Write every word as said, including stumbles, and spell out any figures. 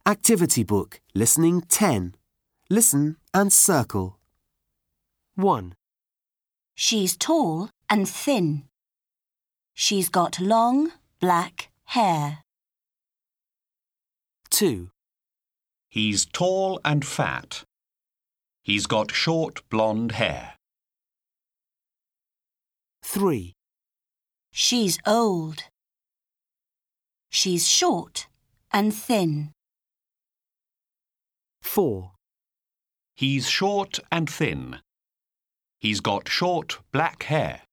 Activity book, listening ten. Listen and circle. one. She's tall and thin. She's got long, black hair. two. He's tall and fat. He's got short blonde hair. three. She's old. She's short and thin. four. He's short and thin. He's got short black hair.